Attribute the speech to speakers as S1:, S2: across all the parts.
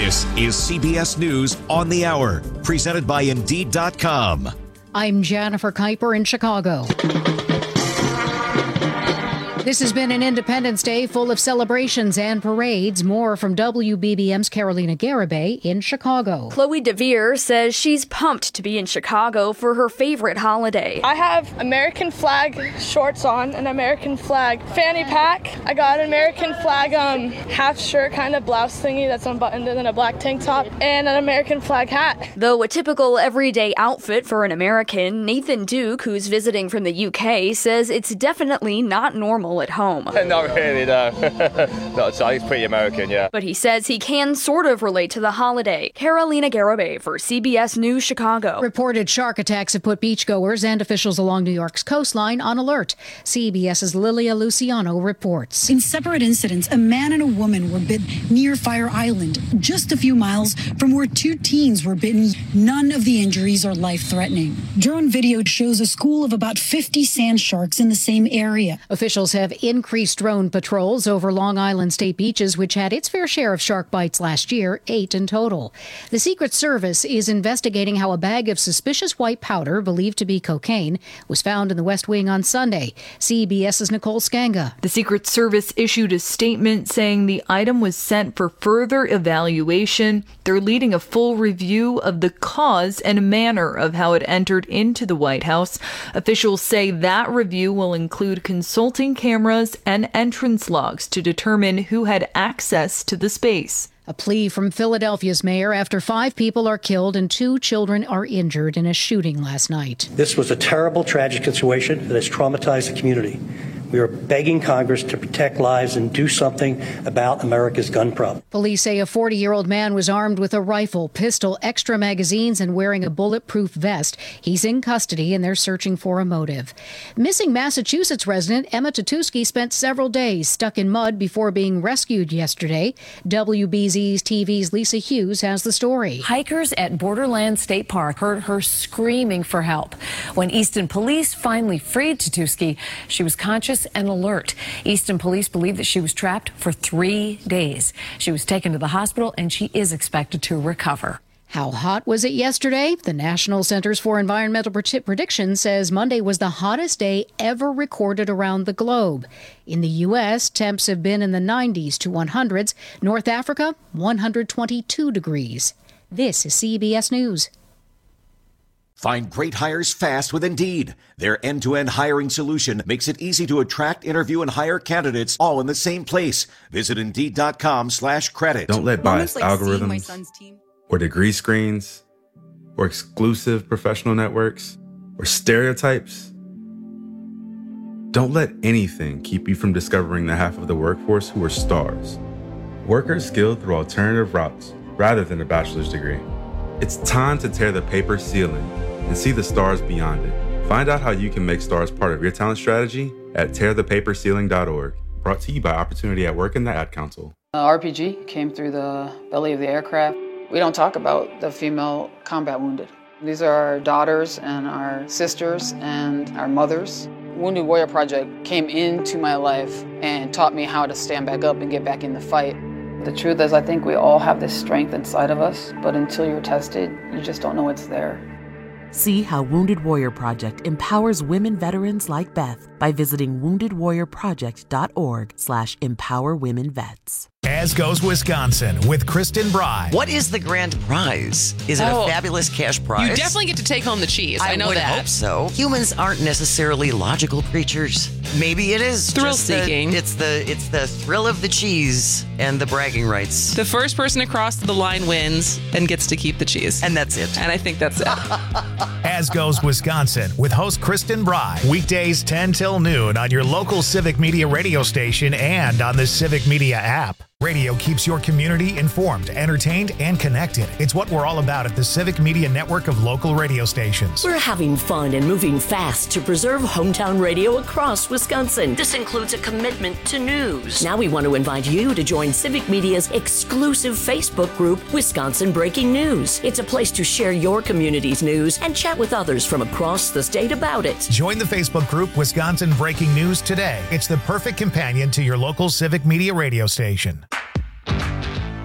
S1: This is CBS News on the Hour, presented by Indeed.com.
S2: I'm Jennifer Kuiper in Chicago. This has been an Independence Day full of celebrations and parades. More from WBBM's Carolina Garibay in Chicago.
S3: Chloe DeVere says she's pumped to be in Chicago for her favorite holiday.
S4: I have American flag shorts on, an American flag fanny pack. I got an American flag half shirt kind of blouse thingy that's unbuttoned, and then a black tank top and an American flag hat.
S3: Though a typical everyday outfit for an American, Nathan Duke, who's visiting from the UK, says it's definitely not normal at home.
S5: Not really, no. Not so. It's pretty American, yeah.
S3: But he says he can sort of relate to the holiday. Carolina Garibay for CBS News Chicago.
S2: Reported shark attacks have put beachgoers and officials along New York's coastline on alert. CBS's Lilia Luciano reports.
S6: In separate incidents, a man and a woman were bitten near Fire Island, just a few miles from where two teens were bitten. None of the injuries are life-threatening. Drone video shows a school of about 50 sand sharks in the same area.
S2: Officials have increased drone patrols over Long Island state beaches, which had its fair share of shark bites last year, 8 in total. The Secret Service is investigating how a bag of suspicious white powder, believed to be cocaine, was found in the West Wing on Sunday. CBS's Nicole Skanga.
S7: The Secret Service issued a statement saying the item was sent for further evaluation. They're leading a full review of the cause and manner of how it entered into the White House. Officials say that review will include consulting cameras and entrance logs to determine who had access to the space.
S2: A plea from Philadelphia's mayor after 5 people are killed and 2 children are injured in a shooting last night.
S8: This was a terrible, tragic situation that has traumatized the community. We are begging Congress to protect lives and do something about America's gun problem.
S2: Police say a 40-year-old man was armed with a rifle, pistol, extra magazines, and wearing a bulletproof vest. He's in custody, and they're searching for a motive. Missing Massachusetts resident Emma Tatuski spent several days stuck in mud before being rescued yesterday. WBZ TV's Lisa Hughes has the story.
S9: Hikers at Borderland State Park heard her screaming for help. When Easton police finally freed Tatuski, she was conscious and alert. Easton police believe that she was trapped for 3 days. She was taken to the hospital and she is expected to recover.
S2: How hot was it yesterday? The National Centers for Environmental Prediction says Monday was the hottest day ever recorded around the globe. In the U.S., temps have been in the 90s to 100s. North Africa, 122 degrees. This is CBS News.
S1: Find great hires fast with Indeed. Their end-to-end hiring solution makes it easy to attract, interview, and hire candidates all in the same place. Visit Indeed.com/credit.
S10: Don't let biased algorithms or degree screens or exclusive professional networks or stereotypes. Don't let anything keep you from discovering the half of the workforce who are stars. Workers skilled through alternative routes rather than a bachelor's degree. It's time to tear the paper ceiling and see the stars beyond it. Find out how you can make stars part of your talent strategy at tearthepaperceiling.org. Brought to you by Opportunity at Work and the Ad Council.
S11: RPG came through the belly of the aircraft. We don't talk about the female combat wounded. These are our daughters and our sisters and our mothers. Wounded Warrior Project came into my life and taught me how to stand back up and get back in the fight. The truth is, I think we all have this strength inside of us, but until you're tested, you just don't know it's there.
S12: See how Wounded Warrior Project empowers women veterans like Beth by visiting woundedwarriorproject.org/empowerwomenvets.
S13: As Goes Wisconsin with Kristen Bry.
S14: What is the grand prize? Is it a fabulous cash prize?
S15: You definitely get to take home the cheese. I know that.
S14: I would hope so. Humans aren't necessarily logical creatures. Maybe it is
S15: thrill-seeking.
S14: It's the thrill of the cheese and the bragging rights.
S15: The first person across the line wins and gets to keep the cheese.
S14: And that's it.
S15: And I think that's it.
S13: As Goes Wisconsin with host Kristen Bry. Weekdays 10 till noon on your local Civic Media radio station and on the Civic Media app. Radio keeps your community informed, entertained, and connected. It's what we're all about at the Civic Media network of local radio stations.
S16: We're having fun and moving fast to preserve hometown radio across Wisconsin. This includes a commitment to news. Now we want to invite you to join Civic Media's exclusive Facebook group, Wisconsin Breaking News. It's a place to share your community's news and chat with others from across the state about it.
S13: Join the Facebook group, Wisconsin Breaking News today. It's the perfect companion to your local Civic Media radio station.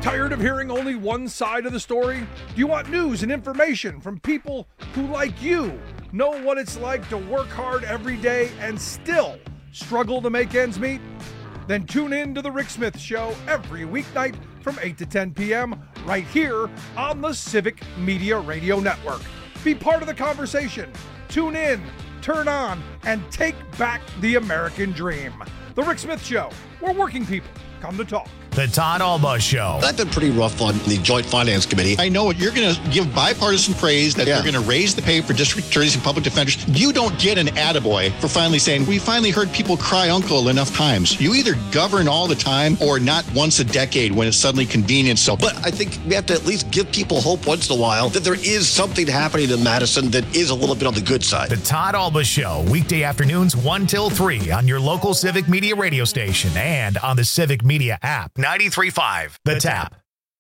S17: Tired of hearing only one side of the story? Do you want news and information from people who, like you, know what it's like to work hard every day and still struggle to make ends meet? Then tune in to The Rick Smith Show every weeknight from 8 to 10 p.m. right here on the Civic Media Radio Network. Be part of the conversation. Tune in, turn on, and take back the American dream. The Rick Smith Show, where working people come to talk.
S13: The Todd Alba Show.
S18: I've been pretty rough on the Joint Finance Committee. I know you're going to give bipartisan praise that they're going to raise the pay for district attorneys and public defenders. You don't get an attaboy for finally saying, we finally heard people cry uncle enough times. You either govern all the time or not once a decade when it's suddenly convenient. So, but I think we have to at least give people hope once in a while that there is something happening in Madison that is a little bit on the good side.
S13: The Todd Alba Show, weekday afternoons 1 till 3 on your local Civic Media radio station and on the Civic Media app. 93.5 The Tap.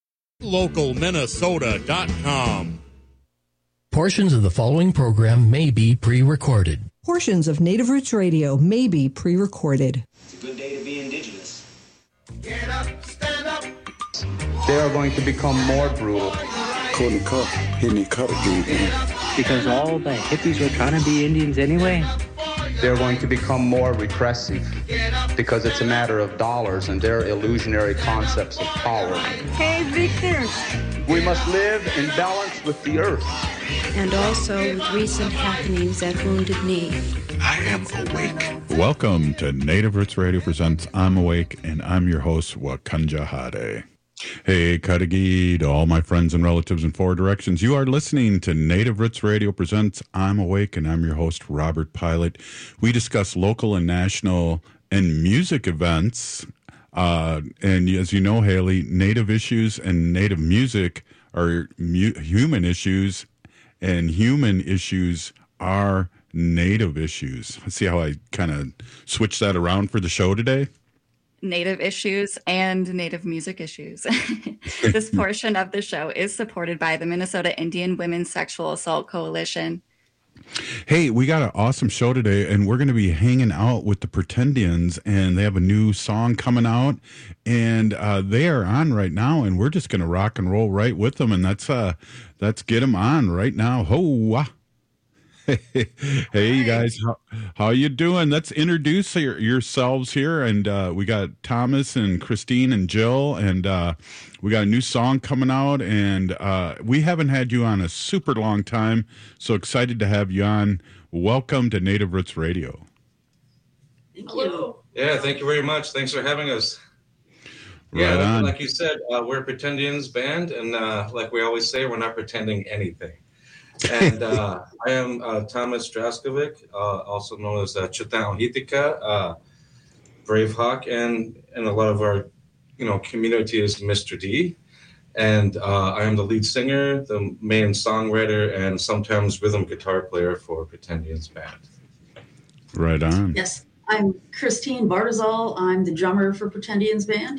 S19: LocalMinnesota.com.
S20: Portions of the following program may be pre-recorded.
S21: Portions of Native Roots Radio may be pre-recorded.
S22: It's a good day to be indigenous.
S23: Get up, stand up.
S24: They are going to become more brutal.
S25: Couldn't cut, hitting cut again.
S26: Because all the hippies were trying to be Indians anyway.
S24: They're going to become more repressive because it's a matter of dollars and their illusionary concepts of power.
S27: Hey, Victor.
S24: We must live in balance with the earth.
S27: And also with recent happenings at Wounded Knee.
S25: I am awake.
S28: Welcome to Native Roots Radio presents I'm Awake, and I'm your host, Wakanja Hade. Hey, Kadagi, to all my friends and relatives in four directions. You are listening to Native Roots Radio presents I'm Awake, and I'm your host, Robert Pilot. We discuss local and national and music events. And as you know, Haley, Native issues and Native music are human issues, and human issues are Native issues. See how I kind of switched that around for the show today?
S29: Native issues and Native music issues. This portion of the show is supported by the Minnesota Indian Women's Sexual Assault Coalition.
S28: Hey, we got an awesome show today, and we're going to be hanging out with the Pretendians, and they have a new song coming out, and they are on right now, and we're just going to rock and roll right with them, and let's get them on right now. Ho! Hey, you guys, how you doing? Let's introduce yourselves here, and we got Thomas and Christine and Jill, and we got a new song coming out, and we haven't had you on a super long time, so excited to have you on. Welcome to Native Roots Radio.
S30: Thank you. Yeah, thank you very much. Thanks for having us.
S28: Right on.
S30: Like you said, we're a Pretendians band, and like we always say, we're not pretending anything. And I am Thomas Draskovic, also known as Chitao Hitika, Brave Hawk, and a lot of our, community is Mr. D. And I am the lead singer, the main songwriter, and sometimes rhythm guitar player for Pretendians band.
S28: Right on.
S31: Yes, I'm Christine Bartizal. I'm the drummer for Pretendians band.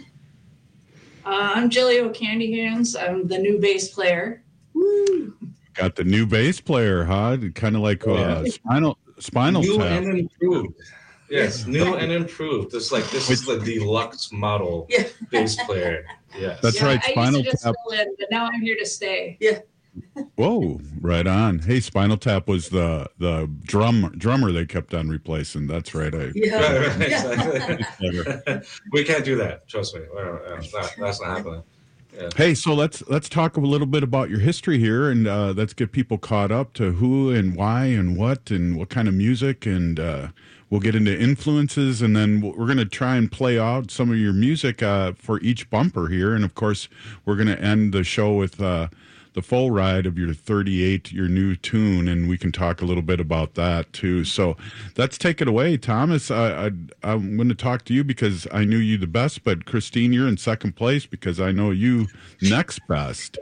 S32: I'm Jilly Candy Hands. I'm the new bass player. Woo!
S28: Got the new bass player, huh? Kind of like Spinal
S30: New
S28: Tap.
S30: and improved. Yes, new and improved. This is the deluxe model bass player. Yes,
S28: that's right.
S32: Spinal Tap. Fill in, but now I'm here to stay.
S31: Yeah.
S28: Whoa! Right on. Hey, Spinal Tap was the drummer they kept on replacing. That's right.
S30: Right, exactly. We can't do that. Trust me. That's not happening. Yeah.
S28: Hey, so let's talk a little bit about your history here, and let's get people caught up to who and why and what kind of music, and we'll get into influences, and then we're going to try and play out some of your music for each bumper here, and of course we're going to end the show with the full ride of your 38, your new tune, and we can talk a little bit about that too. So let's take it away, Thomas. I'm going to talk to you because I knew you the best, but Christine, you're in second place because I know you next best.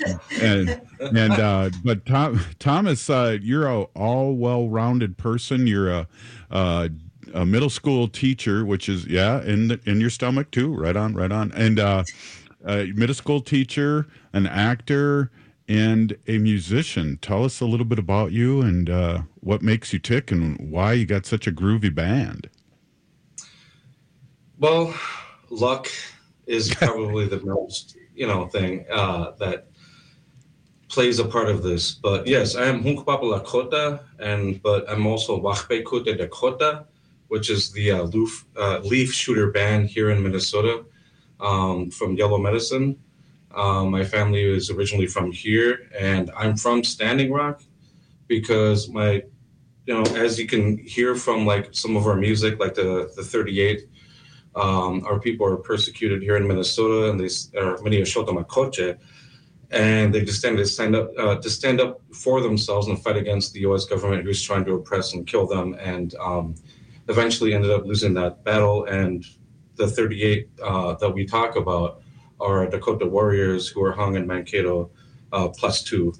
S28: But Thomas, you're a all well-rounded person. You're a middle school teacher, which is in your stomach too. Right on. And middle school teacher, an actor, and a musician. Tell us a little bit about you and what makes you tick and why you got such a groovy band.
S30: Well, luck is probably the thing that plays a part of this. But yes, I am Hunkpapa Lakota, but I'm also Wachpe Kute Dakota, which is the leaf shooter band here in Minnesota from Yellow Medicine. My family is originally from here, and I'm from Standing Rock because as you can hear from like some of our music, like the 38, our people are persecuted here in Minnesota, and many are Shotomakoche, and they just stand up for themselves and fight against the U.S. government who's trying to oppress and kill them, and eventually ended up losing that battle. And the 38 that we talk about are Dakota warriors who were hung in Mankato +2 in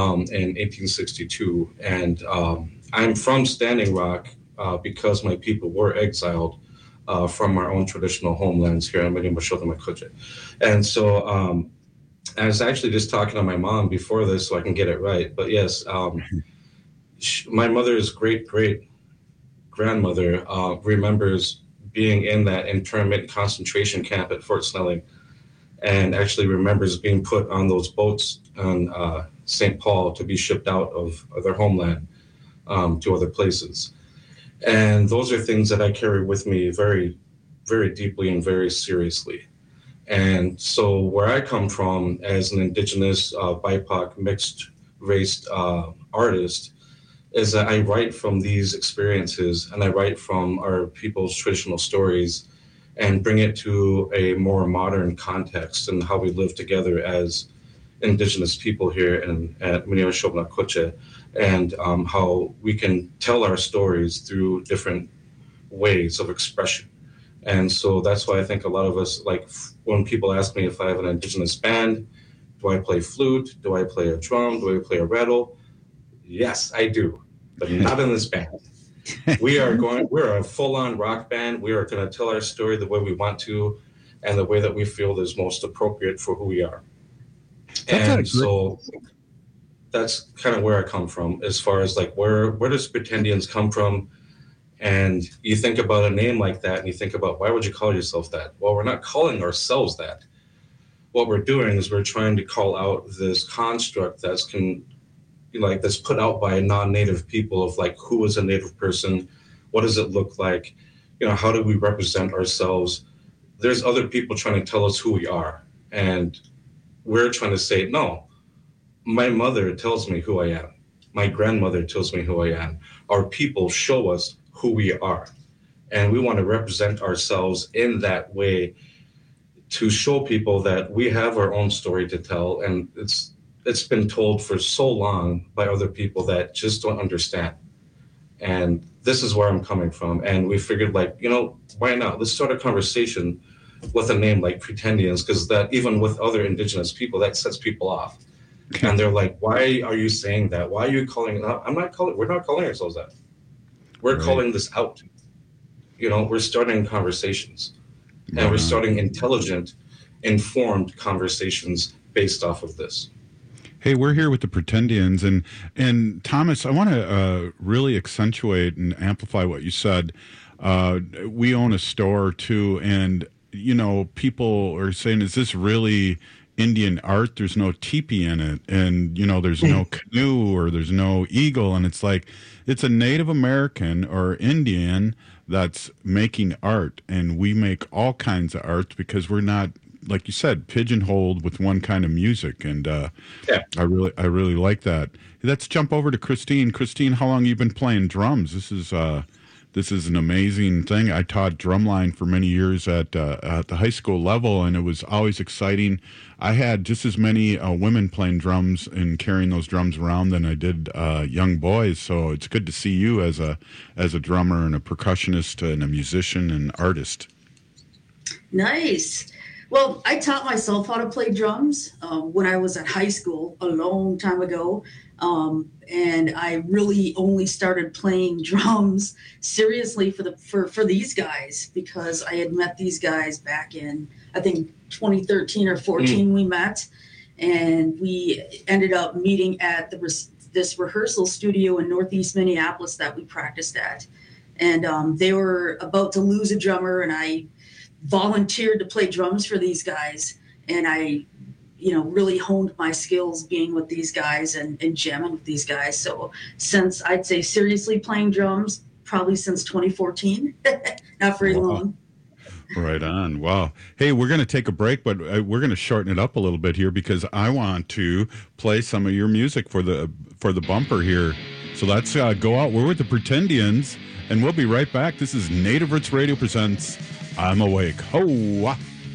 S30: 1862. And I'm from Standing Rock because my people were exiled from our own traditional homelands here in Minnesota. And so I was actually just talking to my mom before this so I can get it right. But yes, my mother's great-great-grandmother remembers being in that internment concentration camp at Fort Snelling, and actually remembers being put on those boats on St. Paul to be shipped out of their homeland to other places. And those are things that I carry with me very, very deeply and very seriously. And so where I come from as an Indigenous, BIPOC, mixed-race artist is that I write from these experiences, and I write from our people's traditional stories and bring it to a more modern context and how we live together as Indigenous people here at Minnesota, and how we can tell our stories through different ways of expression. And so that's why I think a lot of us, like when people ask me if I have an Indigenous band, do I play flute? Do I play a drum? Do I play a rattle? Yes, I do, but not in this band. We're a full-on rock band. We are going to tell our story the way we want to and the way that we feel is most appropriate for who we are. So that's kind of where I come from as far as like where does Pretendians come from? And you think about a name like that and you think about, why would you call yourself that? Well, we're not calling ourselves that. What we're doing is we're trying to call out this construct that's put out by non-native people of like, who is a native person? What does it look like? How do we represent ourselves? There's other people trying to tell us who we are. And we're trying to say, no, my mother tells me who I am. My grandmother tells me who I am. Our people show us who we are. And we want to represent ourselves in that way to show people that we have our own story to tell. And it's been told for so long by other people that just don't understand. And this is where I'm coming from. And we figured why not? Let's start a conversation with a name like Pretendians, because that even with other Indigenous people, that sets people off. Okay. And they're like, why are you saying that? Why are you calling it out? We're not calling ourselves that. We're calling this out. We're starting conversations. And we're starting intelligent, informed conversations based off of this.
S28: Hey, we're here with the Pretendians, and Thomas, I want to really accentuate and amplify what you said. We own a store too, and people are saying, "Is this really Indian art? There's no teepee in it, and there's no canoe or there's no eagle," and it's like it's a Native American or Indian that's making art, and we make all kinds of art because we're not, like you said, pigeonholed with one kind of music. And I really like that. Let's jump over to Christine. Christine, how long have you been playing drums? This is an amazing thing. I taught drumline for many years at the high school level, and it was always exciting. I had just as many women playing drums and carrying those drums around than I did young boys. So it's good to see you as a drummer and a percussionist and a musician and artist.
S31: Nice. Well, I taught myself how to play drums when I was in high school a long time ago. And I really only started playing drums seriously for these guys, because I had met these guys back in, I think, 2013 or 14 we met. And we ended up meeting at this rehearsal studio in Northeast Minneapolis that we practiced at. And they were about to lose a drummer, and I volunteered to play drums for these guys. And I really honed my skills being with these guys and jamming with these guys. So since I'd say seriously playing drums, probably since 2014, not very long.
S28: Right on. Wow. Hey, we're going to take a break, but we're going to shorten it up a little bit here because I want to play some of your music for the bumper here. So let's go out. We're with the Pretendians, and we'll be right back. This is Native Roots Radio presents I'm Awake. Ho!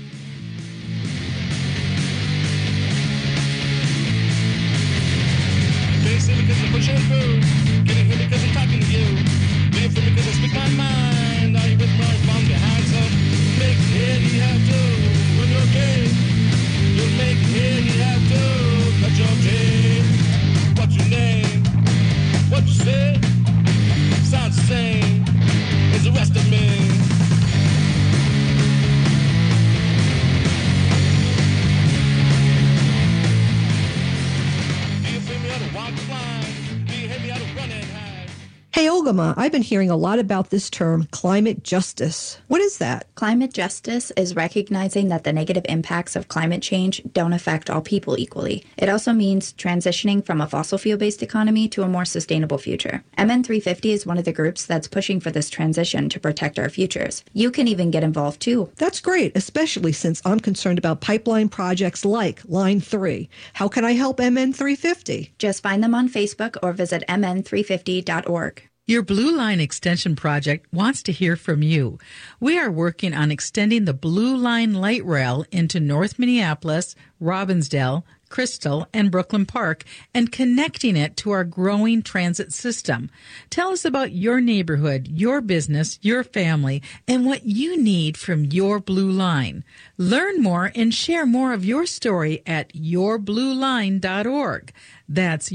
S1: Because I'm pushing through. Can you hear me because I'm talking to you? Do you feel me because I speak my mind? Are you with me from behind? So make it, you have to. When you're gay, you'll make it, you have to. Cut your teeth. What's your name? What you say? Sounds the same as the rest of me.
S21: Hey, Ogama, I've been hearing a lot about this term, climate justice. What is that?
S2: Climate justice is recognizing that the negative impacts of climate change don't affect all people equally. It also means transitioning from a fossil fuel-based economy to a more sustainable future. MN350 is one of the groups that's pushing for this transition to protect our futures. You can even get involved too.
S21: That's great, especially since I'm concerned about pipeline projects like Line 3. How can I help MN350?
S2: Just find them on Facebook or visit mn350.org.
S3: Your Blue Line Extension Project wants to hear from you. We are working on extending the Blue Line light rail into North Minneapolis, Robbinsdale, Crystal, and Brooklyn Park and connecting it to our growing transit system. Tell us about your neighborhood, your business, your family, and what you need from your Blue Line. Learn more and share more of your story at yourblueline.org. That's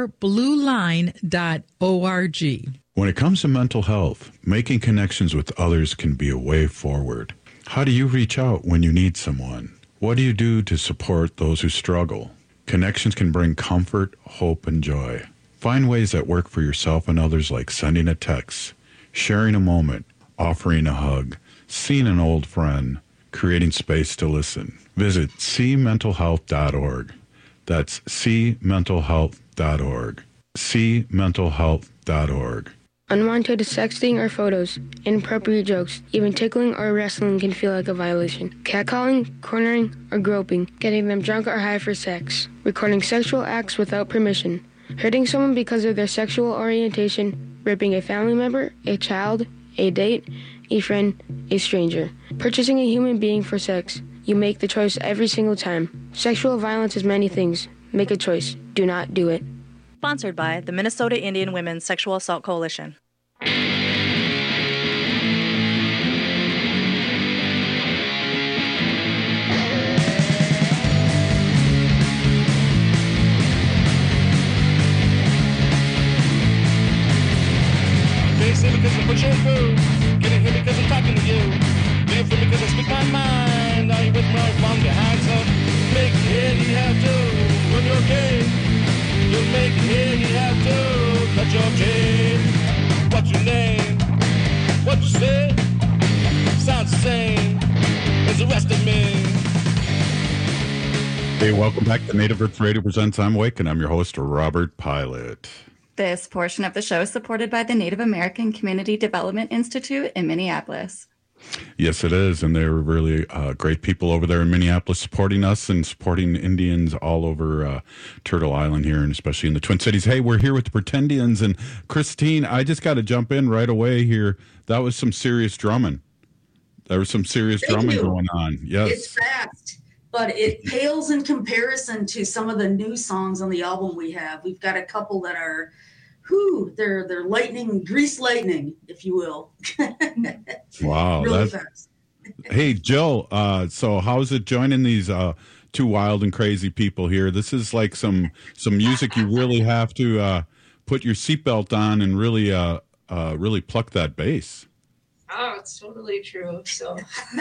S3: yourblueline.org.
S28: When it comes to mental health, making connections with others can be a way forward. How do you reach out when you need someone? What do you do to support those who struggle? Connections can bring comfort, hope, and joy. Find ways that work for yourself and others, like sending a text, sharing a moment, offering a hug, seeing an old friend, creating space to listen. Visit cmentalhealth.org. That's cmentalhealth.org. cmentalhealth.org.
S4: Unwanted sexting or photos, inappropriate jokes, even tickling or wrestling can feel like a violation. Catcalling, cornering, or groping, getting them drunk or high for sex, recording sexual acts without permission, hurting someone because of their sexual orientation, raping a family member, a child, a date, a friend, a stranger, purchasing a human being for sex. You make the choice every single time. Sexual violence is many things. Make a choice. Do not do it.
S5: Sponsored by the Minnesota Indian Women's Sexual Assault Coalition.
S1: Because I'm pushing through. Can you hear me because I'm talking to you? Do you feel me because I speak my mind? Are you with me from behind? So make it, you have to. When you're gay, you'll make it, you have to. Cut your teeth. What's your name? What you say? Sounds the same as the rest of me.
S28: Hey, welcome back to Native Roots Radio presents I'm Awake, and I'm your host, Robert Pilot.
S29: This portion of the show is supported by the Native American Community Development Institute in Minneapolis.
S28: Yes, it is, and they're really great people over there in Minneapolis supporting us and supporting Indians all over Turtle Island here, and especially in the Twin Cities. Hey, we're here with the Pretendians, and Christine, I just got to jump in right away here. That was some serious drumming. There was some serious drumming going on. Yes.
S31: It's fast, but it pales in comparison to some of the new songs on the album we have. We've got a couple that are... they're lightning, grease lightning, if you will.
S28: Wow.
S31: Really fast.
S28: Hey, Jill, so how's it joining these two wild and crazy people here? This is like some music you really have to put your seatbelt on and really pluck that bass.
S32: Oh, it's totally true. So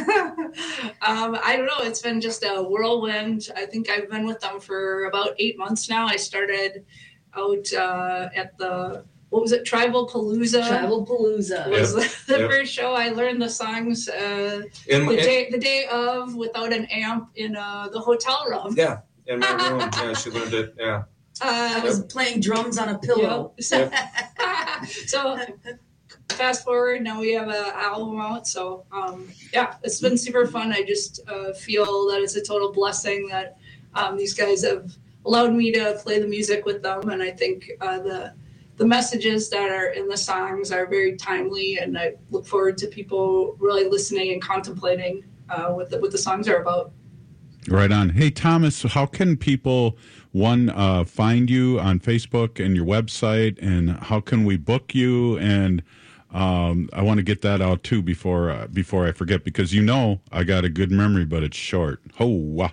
S32: I don't know. It's been just a whirlwind. I think I've been with them for about 8 months now. I started out at the, what was it, Tribal Palooza?
S31: Tribal Palooza
S32: was the first show. I learned the songs the day of without an amp in the hotel room.
S30: Yeah, in my room. Yeah, she learned it. Yeah.
S31: I was playing drums on a pillow.
S32: Yep. So fast forward, now we have an album out. So yeah, it's been super fun. I just feel that it's a total blessing that these guys have allowed me to play the music with them, and I think the messages that are in the songs are very timely, and I look forward to people really listening and contemplating what the songs are about.
S28: Right on. Hey, Thomas, how can people, find you on Facebook and your website, and how can we book you? And I want to get that out too before I forget, because I got a good memory, but it's short. Oh, wow.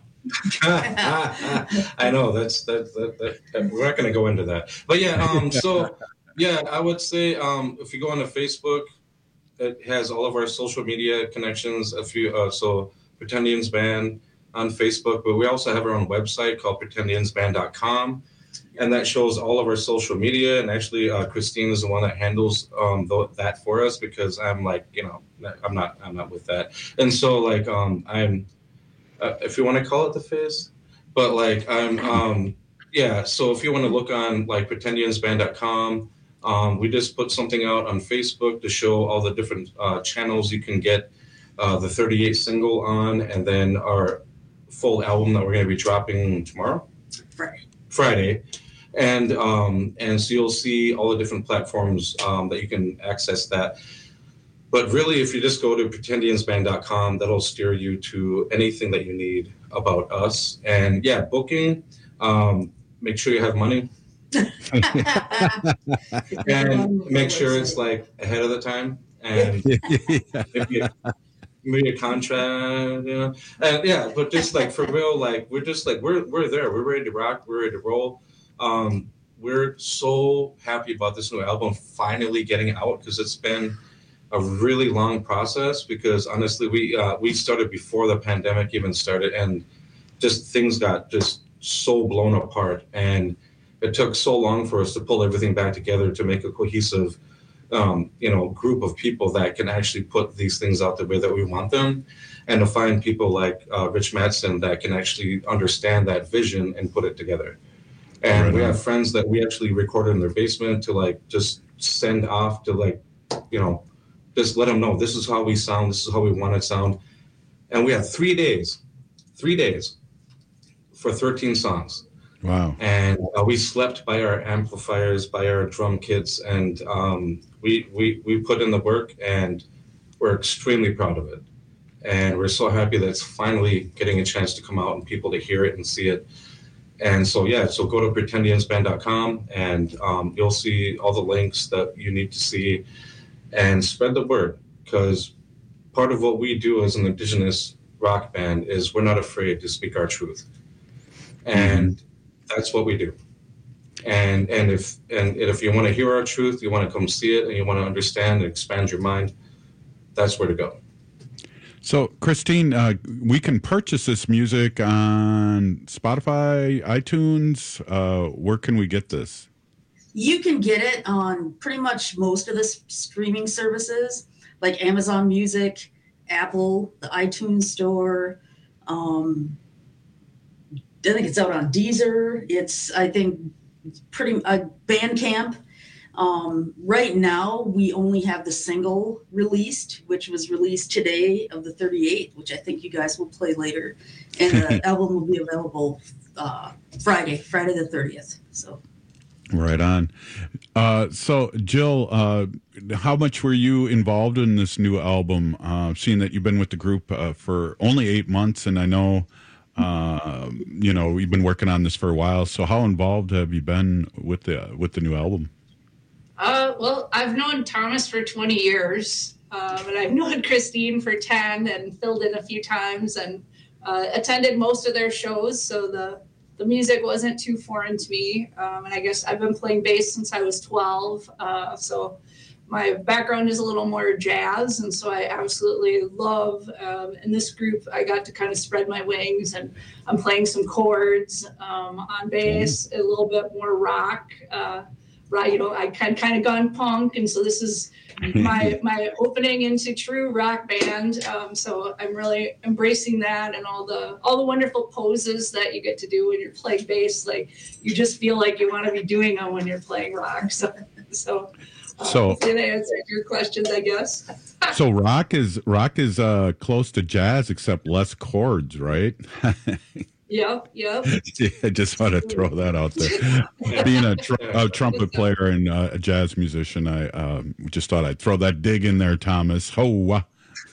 S30: I know that's we're not going to go into that, but yeah. So yeah, I would say if you go onto Facebook, it has all of our social media connections. So Pretendians Band on Facebook, but we also have our own website called pretendiansband.com, and that shows all of our social media. And actually, Christine is the one that handles that for us, because I'm like, I'm not with that, and so like I'm. If you want to call it the face, but like I'm, yeah. So if you want to look on like pretendiansband.com, we just put something out on Facebook to show all the different channels you can get the 38 single on, and then our full album that we're going to be dropping tomorrow, Friday, and so you'll see all the different platforms that you can access that. But really, if you just go to pretendiansband.com, that'll steer you to anything that you need about us. And yeah, booking, make sure you have money. And make sure it's like ahead of the time. And maybe a contract, And yeah, but just like for real, like we're just like, we're there. We're ready to rock. We're ready to roll. We're so happy about this new album finally getting out, because it's been a really long process, because honestly, we started before the pandemic even started, and just things got just so blown apart, and it took so long for us to pull everything back together to make a cohesive, group of people that can actually put these things out the way that we want them, and to find people like Rich Madsen that can actually understand that vision and put it together. And we have friends that we actually recorded in their basement to like just send off to like, just let them know this is how we sound, this is how we want it sound. And we have 3 days for 13 songs.
S28: Wow.
S30: And we slept by our amplifiers, by our drum kits, and we put in the work, and we're extremely proud of it. And we're so happy that it's finally getting a chance to come out and people to hear it and see it. And so, yeah, so go to pretendiansband.com, and you'll see all the links that you need to see. And spread the word, because part of what we do as an Indigenous rock band is we're not afraid to speak our truth, and that's what we do. And if you want to hear our truth, you want to come see it, and you want to understand and expand your mind, that's where to go.
S28: So, Christine, we can purchase this music on Spotify, iTunes. Where can we get this?
S31: You can get it on pretty much most of the streaming services, like Amazon Music, Apple, the iTunes Store. I think it's out on Deezer. I think, pretty Bandcamp. Right now, we only have the single released, which was released today of the 38, which I think you guys will play later. And the album will be available Friday the 30th. So.
S28: Right on. So, Jill, how much were you involved in this new album? Seeing that you've been with the group for only 8 months, and I know, we've been working on this for a while. So, how involved have you been with the new album?
S32: Well, I've known Thomas for 20 years, and I've known Christine for 10, and filled in a few times, and attended most of their shows. So the music wasn't too foreign to me, and I guess I've been playing bass since I was 12, so my background is a little more jazz, and so I absolutely love, in this group, I got to kind of spread my wings, and I'm playing some chords on bass, a little bit more rock right, I kind of gone punk, and so this is my opening into true rock band. So I'm really embracing that, and all the wonderful poses that you get to do when you're playing bass. Like, you just feel like you want to be doing them when you're playing rock. So hopefully that answered your questions, I guess.
S28: So rock is close to jazz, except less chords, right?
S32: Yep.
S28: I just want to throw that out there. Being a trumpet player and a jazz musician, I just thought I'd throw that dig in there, Thomas. Well,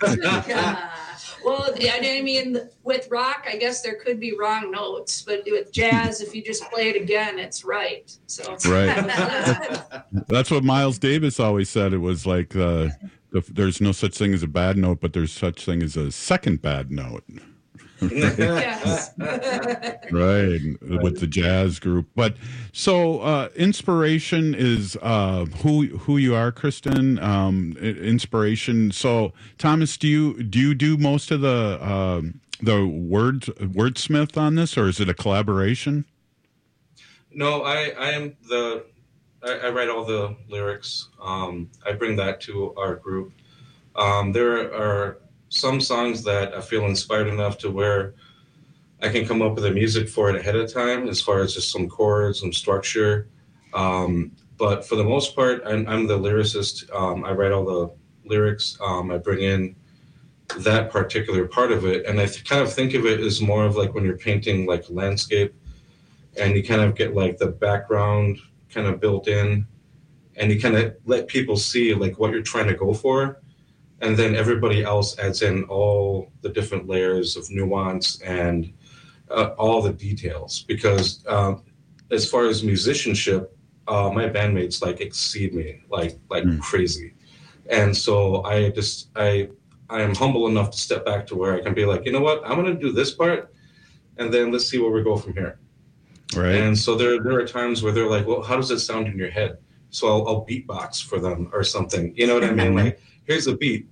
S32: I mean, with rock, I guess there could be wrong notes, but with jazz, if you just play it again, it's right. So
S28: right. That's what Miles Davis always said. It was like there's no such thing as a bad note, but there's such thing as a second bad note.
S32: Yes.
S28: Right, with the jazz group. But so inspiration is who you are, Kristen. Inspiration. So Thomas, do you do most of the wordsmith on this, or is it a collaboration?
S30: No, I write all the lyrics. I bring that to our group. There are some songs that I feel inspired enough to where I can come up with the music for it ahead of time, as far as just some chords, some structure. But for the most part, I'm the lyricist. I write all the lyrics. I bring in that particular part of it. And I kind of think of it as more of like when you're painting like a landscape, and you kind of get like the background kind of built in, and you kind of let people see like what you're trying to go for. And then everybody else adds in all the different layers of nuance and all the details. Because as far as musicianship, my bandmates like exceed me like crazy. And so I am humble enough to step back to where I can be like, you know what, I'm going to do this part, and then let's see where we go from here.
S28: Right.
S30: And so there are times where they're like, well, how does it sound in your head? So I'll beatbox for them or something. You know what I mean? Like, here's a beat.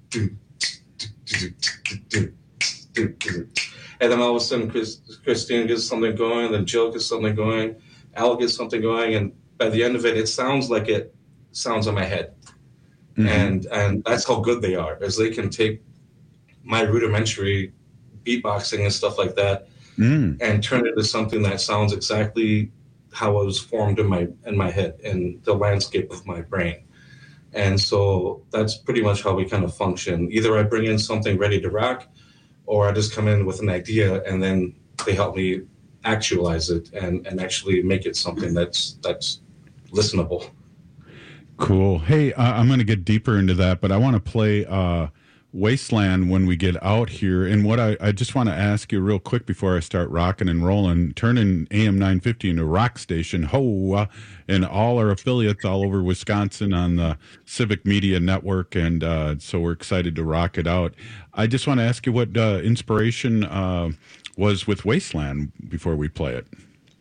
S30: And then all of a sudden, Christine gets something going, then Jill gets something going, Al gets something going, and by the end of it, it sounds like it sounds in my head. Mm-hmm. And that's how good they are, is they can take my rudimentary beatboxing and stuff like that and turn it into something that sounds exactly how it was formed in my head and the landscape of my brain. And so that's pretty much how we kind of function. Either I bring in something ready to rock, or I just come in with an idea and then they help me actualize it and actually make it something that's listenable.
S28: Cool. Hey, I'm going to get deeper into that, but I want to play Wasteland when we get out here. And what I just want to ask you real quick before I start rocking and rolling, turning AM 950 into rock station, and all our affiliates all over Wisconsin on the Civic Media Network. And so we're excited to rock it out. I just want to ask you what inspiration was with Wasteland before we play it.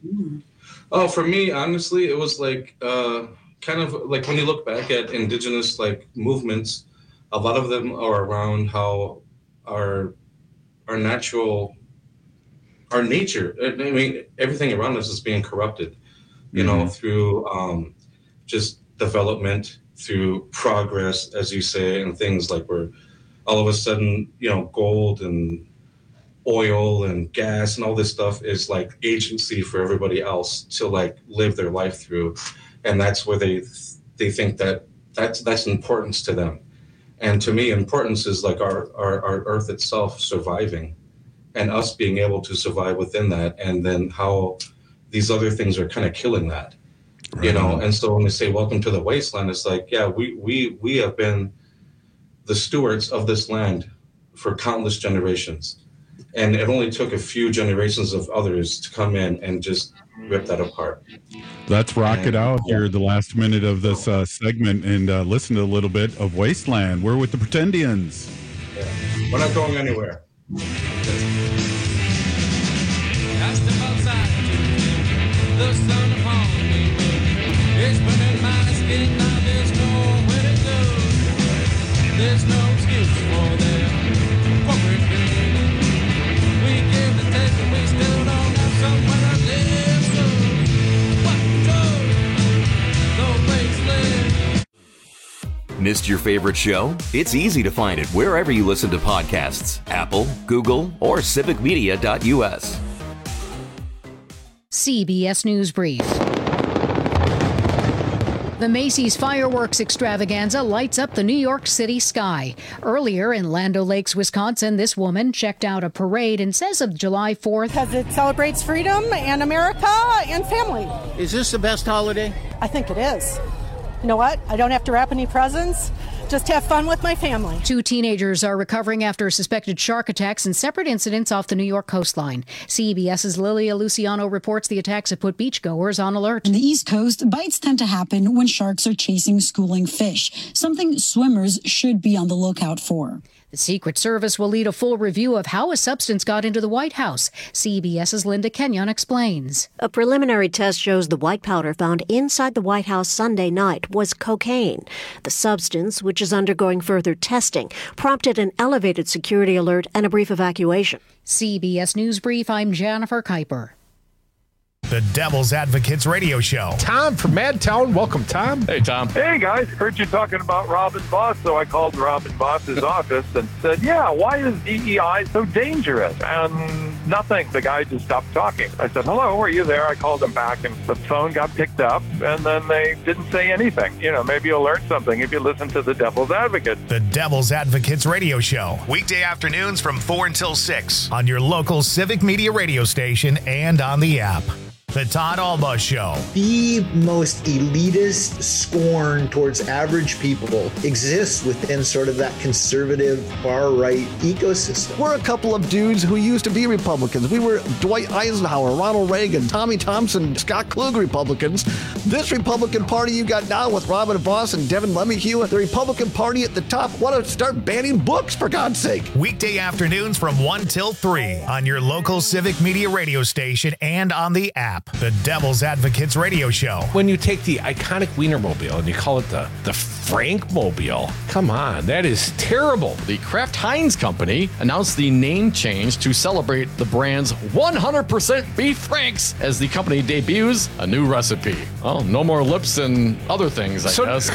S30: Oh, for me, honestly, it was like kind of like when you look back at indigenous like movements, a lot of them are around how our nature, I mean, everything around us is being corrupted, you know, through just development, through progress, as you say, and things like where all of a sudden, you know, gold and oil and gas and all this stuff is like agency for everybody else to like live their life through. And that's where they think that that's importance to them. And to me, importance is like our earth itself surviving and us being able to survive within that. And then how these other things are kind of killing that, you know? And so when they say, welcome to the wasteland, it's like, yeah, we have been the stewards of this land for countless generations. And it only took a few generations of others to come in and just rip that apart.
S28: Let's rock it out here, the last minute of this segment, and listen to a little bit of Wasteland. We're with the Pretendians.
S30: Yeah. We're not going anywhere.
S1: I step outside, the sun upon me. It's burning my skin, now there's nowhere to go. There's no excuse for them corporate greed. We give the take, but we still don't have somewhere to live. So what goes the way
S6: Missed your favorite show? It's easy to find it wherever you listen to podcasts. Apple, Google, or civicmedia.us.
S7: CBS News Brief. The Macy's fireworks extravaganza lights up the New York City sky. Earlier in Land O'Lakes, Wisconsin, this woman checked out a parade and says of July 4th,
S8: because it celebrates freedom and America and family.
S9: Is this the best holiday?
S8: I think it is. You know what? I don't have to wrap any presents. Just have fun with my family.
S7: 2 teenagers are recovering after suspected shark attacks in separate incidents off the New York coastline. CBS's Lilia Luciano reports the attacks have put beachgoers on alert.
S10: On the East Coast, bites tend to happen when sharks are chasing schooling fish, something swimmers should be on the lookout for.
S7: The Secret Service will lead a full review of how a substance got into the White House. CBS's Linda Kenyon explains.
S11: A preliminary test shows the white powder found inside the White House Sunday night was cocaine. The substance, which is undergoing further testing, prompted an elevated security alert and a brief evacuation.
S7: CBS News Brief, I'm Jennifer Kuiper.
S13: The Devil's Advocates Radio Show.
S12: Tom from Madtown. Welcome, Tom.
S14: Hey, Tom. Hey, guys. Heard you talking about Robin Voss, so I called Robin Voss's office and said, yeah, why is DEI so dangerous? And nothing. The guy just stopped talking. I said, hello, are you there? I called him back, and the phone got picked up, and then they didn't say anything. You know, maybe you'll learn something if you listen to the Devil's Advocate.
S13: The Devil's Advocates Radio Show. Weekday afternoons from 4 until 6 on your local Civic Media radio station and on the app. The Todd Alba Show.
S15: The most elitist scorn towards average people exists within sort of that conservative far-right ecosystem.
S16: We're a couple of dudes who used to be Republicans. We were Dwight Eisenhower, Ronald Reagan, Tommy Thompson, Scott Klug Republicans. This Republican Party you got now with Robin Voss and Devin LeMahieu, the Republican Party at the top, want to start banning books, for God's sake.
S13: Weekday afternoons from 1 till 3 on your local Civic Media radio station and on the app. The Devil's Advocates Radio Show.
S12: When you take the iconic Wienermobile and you call it the Frankmobile, come on, that is terrible.
S17: The Kraft Heinz Company announced the name change to celebrate the brand's 100% beef franks as the company debuts a new recipe. Oh, no more lips and other things, I guess.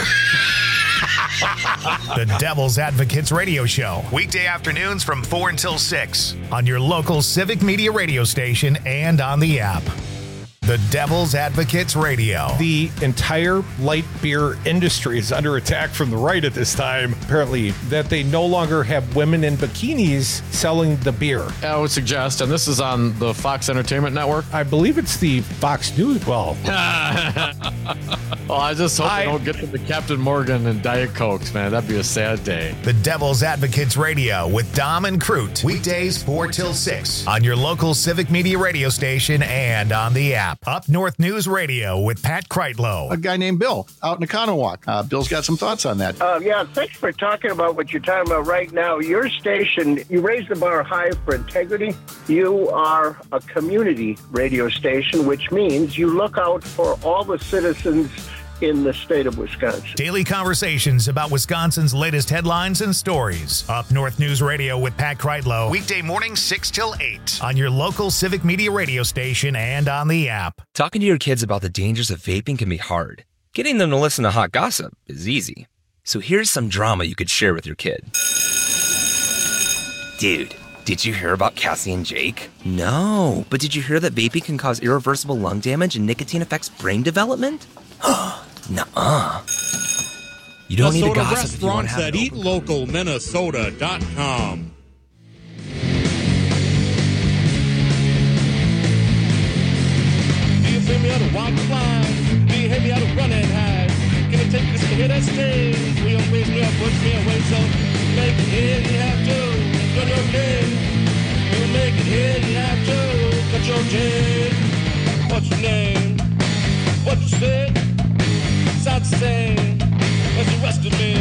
S13: The Devil's Advocates Radio Show. Weekday afternoons from 4 until 6 on your local Civic Media radio station and on the app. The Devil's Advocates Radio.
S12: The entire light beer industry is under attack from the right at this time. Apparently, that they no longer have women in bikinis selling the beer.
S17: I would suggest, and this is on the Fox Entertainment Network.
S12: I believe it's the Fox News. Well,
S17: I just hope they don't get to the Captain Morgan and Diet Cokes, man. That'd be a sad day.
S13: The Devil's Advocates Radio with Dom and Crute. Weekdays 4 till 6 on your local Civic Media radio station and on the app. Up North News Radio with Pat Kreitlow.
S18: A guy named Bill out in Economowoc. Bill's got some thoughts on that.
S19: Yeah, thanks for talking about what you're talking about right now. Your station, you raise the bar high for integrity. You are a community radio station, which means you look out for all the citizens in the state of Wisconsin.
S13: Daily conversations about Wisconsin's latest headlines and stories. Up North News Radio with Pat Kreitlow. Weekday mornings 6 till 8 on your local Civic Media radio station and on the app.
S33: Talking to your kids about the dangers of vaping can be hard. Getting them to listen to hot gossip is easy. So here's some drama you could share with your kid. Dude, did you hear about Cassie and Jake? No, but did you hear that vaping can cause irreversible lung damage and nicotine affects brain development? Nuh-uh. You don't need to gossip if you want to have
S1: at eatlocalminnesota.com. Do you feel me out of walk line? Do you hear me out of run and hide? Can I take this to hit that stage? Will you raise me up, push me away? So make it here, you have to. Run your game. You'll make it here, you have to. Cut your chain. What's your name? What you said? Sounds the same as the rest of me.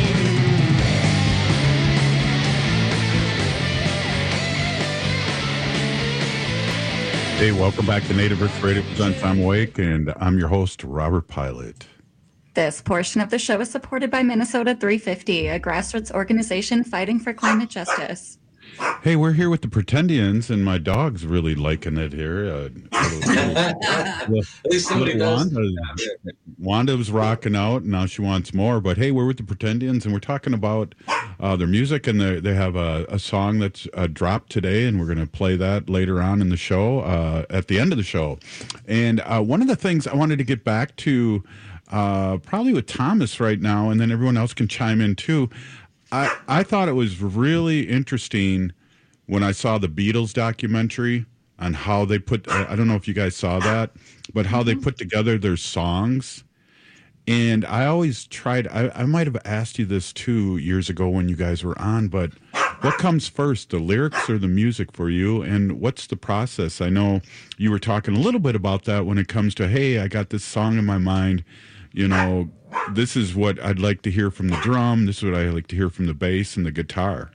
S28: Hey, welcome back to Native Roots Radio Presents. I'm Wake, and I'm your host, Robert Pilot.
S29: This portion of the show is supported by Minnesota 350, a grassroots organization fighting for climate justice.
S28: Hey, we're here with the Pretendians, and my dog's really liking it here.
S30: At least somebody does.
S28: Wanda was rocking out, and now she wants more. But hey, we're with the Pretendians, and we're talking about their music, and they have a song that's dropped today, and we're going to play that later on in the show, at the end of the show. And one of the things I wanted to get back to, probably with Thomas right now, and then everyone else can chime in too. I thought it was really interesting when I saw the Beatles documentary on how they put, I don't know if you guys saw that, but how they put together their songs. And I always tried, I might have asked you this too years ago when you guys were on, but what comes first, the lyrics or the music for you? And what's the process? I know you were talking a little bit about that when it comes to, hey, I got this song in my mind, you know, this is what I'd like to hear from the drum. This is what I like to hear from the bass and the guitar.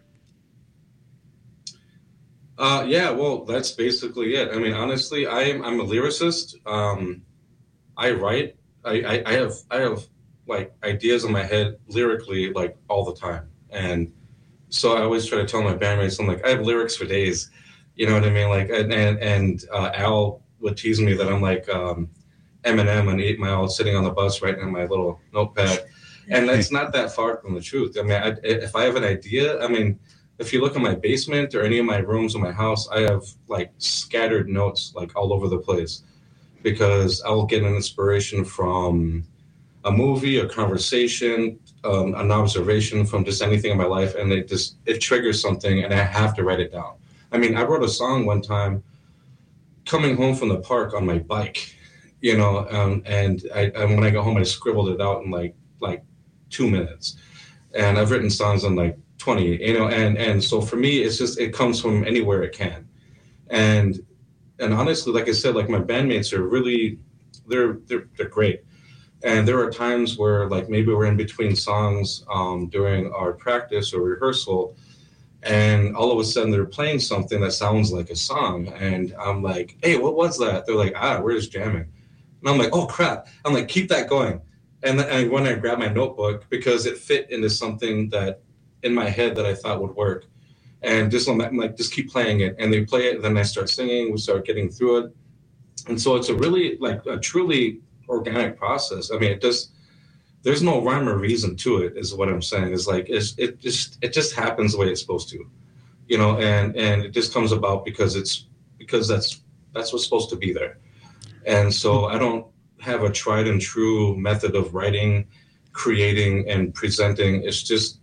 S30: Yeah, well, that's basically it. I mean, honestly, I'm a lyricist. I write. I have like ideas in my head lyrically like all the time, and so I always try to tell my bandmates, I'm like, I have lyrics for days. You know what I mean? Like, and Al would tease me that I'm like Eminem on 8 Mile, sitting on the bus writing on my little notepad, and that's not that far from the truth. I mean, if I have an idea, I mean, if you look in my basement or any of my rooms in my house, I have like scattered notes like all over the place, because I will get an inspiration from a movie, a conversation, an observation from just anything in my life, and it triggers something, and I have to write it down. I mean, I wrote a song one time coming home from the park on my bike. You know, and when I go home, I scribbled it out in like 2 minutes, and I've written songs in like 20. You know, and so for me, it's just it comes from anywhere it can, and honestly, like I said, like my bandmates are really they're great, and there are times where like maybe we're in between songs during our practice or rehearsal, and all of a sudden they're playing something that sounds like a song, and I'm like, hey, what was that? They're like, we're just jamming. And I'm like, oh, crap. I'm like, keep that going. And then when I grabbed my notebook, because it fit into something that in my head that I thought would work. And just I'm like, just keep playing it. And they play it. And then I start singing. We start getting through it. And so it's a really, like, a truly organic process. I mean, there's no rhyme or reason to it, is what I'm saying. It's like, it just happens the way it's supposed to, you know, and it just comes about because that's what's supposed to be there. And so I don't have a tried and true method of writing, creating, and presenting. It's just,